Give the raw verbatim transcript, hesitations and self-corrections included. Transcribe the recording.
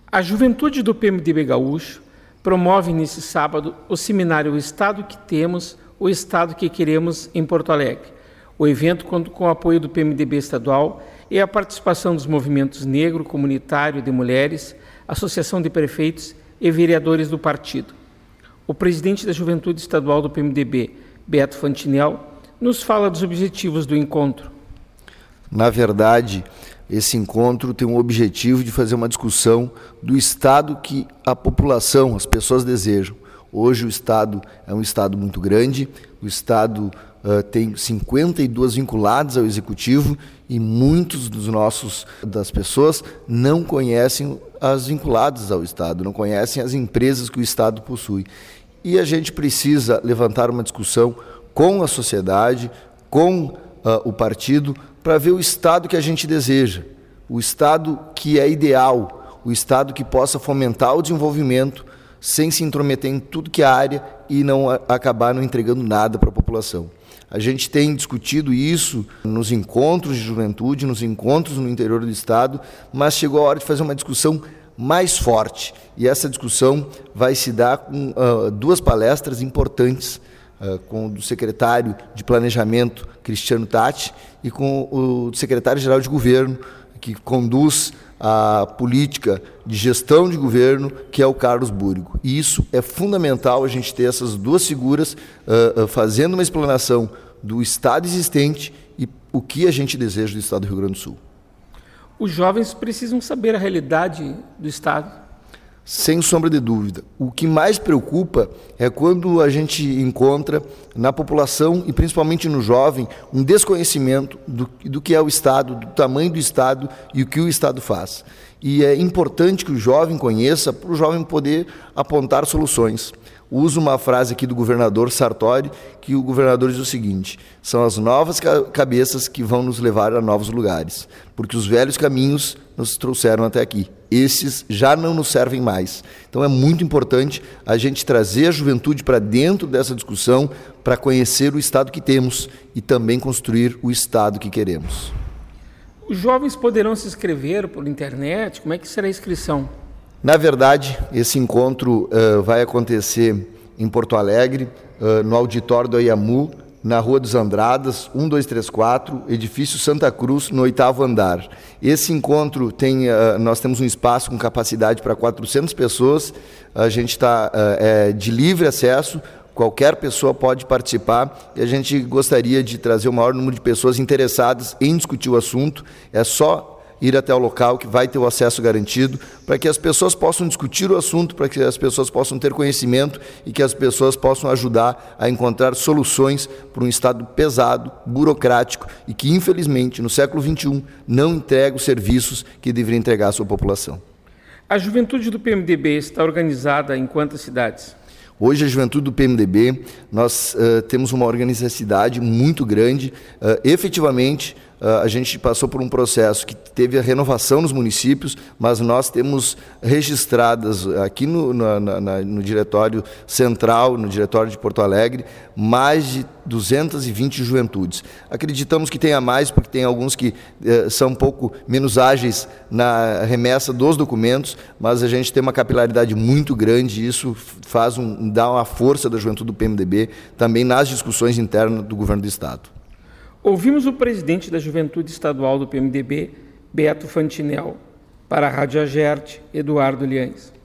A juventude do P M D B Gaúcho promove nesse sábado o seminário O Estado que Temos, o Estado que Queremos em Porto Alegre. O evento conta com o apoio do P M D B estadual e a participação dos movimentos negro, comunitário, de mulheres, associação de prefeitos e vereadores do partido. O presidente da Juventude Estadual do P M D B, Beto Fantinel, nos fala dos objetivos do encontro. Na verdade, esse encontro tem o objetivo de fazer uma discussão do Estado que a população, as pessoas desejam. Hoje o Estado é um Estado muito grande, o Estado uh, tem cinquenta e duas vinculadas ao Executivo e muitos dos nossos, das pessoas não conhecem as vinculadas ao Estado, não conhecem as empresas que o Estado possui. E a gente precisa levantar uma discussão com a sociedade, com uh, o partido, para ver o Estado que a gente deseja, o Estado que é ideal, o Estado que possa fomentar o desenvolvimento sem se intrometer em tudo que é área e não acabar não entregando nada para a população. A gente tem discutido isso nos encontros de juventude, nos encontros no interior do Estado, mas chegou a hora de fazer uma discussão mais forte. E essa discussão vai se dar com uh, duas palestras importantes, uh, com o do secretário de Planejamento, Cristiano Tatti, e com o secretário-geral de Governo, que conduz a política de gestão de governo, que é o Carlos Búrigo. E isso é fundamental, a gente ter essas duas figuras uh, uh, fazendo uma explanação do Estado existente e o que a gente deseja do Estado do Rio Grande do Sul. Os jovens precisam saber a realidade do Estado. Sem sombra de dúvida. O que mais preocupa é quando a gente encontra na população, e principalmente no jovem, um desconhecimento do, do que é o Estado, do tamanho do Estado e o que o Estado faz. E é importante que o jovem conheça, para o jovem poder apontar soluções. Uso uma frase aqui do governador Sartori, que o governador diz o seguinte: são as novas cabeças que vão nos levar a novos lugares, porque os velhos caminhos nos trouxeram até aqui. Esses já não nos servem mais. Então é muito importante a gente trazer a juventude para dentro dessa discussão, para conhecer o Estado que temos e também construir o Estado que queremos. Os jovens poderão se inscrever por internet? Como é que será a inscrição? Na verdade, esse encontro uh, vai acontecer em Porto Alegre, uh, no auditório do IAMU, na Rua dos Andradas, um dois três quatro, edifício Santa Cruz, no oitavo andar. Esse encontro tem, uh, nós temos um espaço com capacidade para quatrocentas pessoas, a gente está uh, é, de livre acesso, qualquer pessoa pode participar e a gente gostaria de trazer o maior número de pessoas interessadas em discutir o assunto. É só ir até o local que vai ter o acesso garantido, para que as pessoas possam discutir o assunto, para que as pessoas possam ter conhecimento e que as pessoas possam ajudar a encontrar soluções para um Estado pesado, burocrático e que, infelizmente, no século vinte e um, não entrega os serviços que deveria entregar à sua população. A juventude do P M D B está organizada em quantas cidades? Hoje, a juventude do P M D B, nós uh, temos uma organicidade muito grande. Uh, efetivamente, uh, a gente passou por um processo que teve a renovação nos municípios, mas nós temos registradas aqui no, na, na, no Diretório Central, no Diretório de Porto Alegre, mais de duzentas e vinte juventudes. Acreditamos que tenha mais, porque tem alguns que eh, são um pouco menos ágeis na remessa dos documentos, mas a gente tem uma capilaridade muito grande e isso faz um, dá uma força da juventude do P M D B também nas discussões internas do governo do Estado. Ouvimos o presidente da Juventude Estadual do P M D B, Beto Fantinel, para a Rádio Agerte, Eduardo Liães.